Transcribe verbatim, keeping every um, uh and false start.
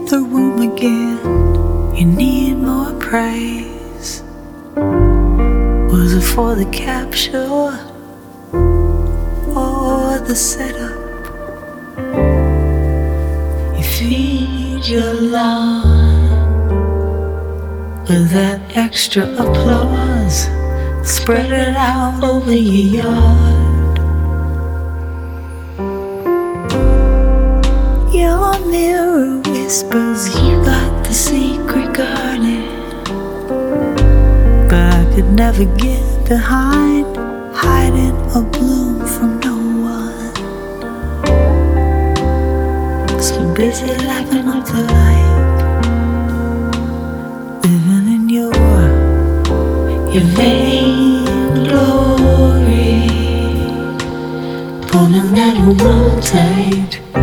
the room again. You need more praise. Was it for the capture or the setup? You feed your lawn with that extra applause, spread it out over your yard. Your mirror whispers you got the secret garden, but I could never get behind hiding a bloom from no one. So busy laughing up the light, living in your your vain glory, pulling that roll tight.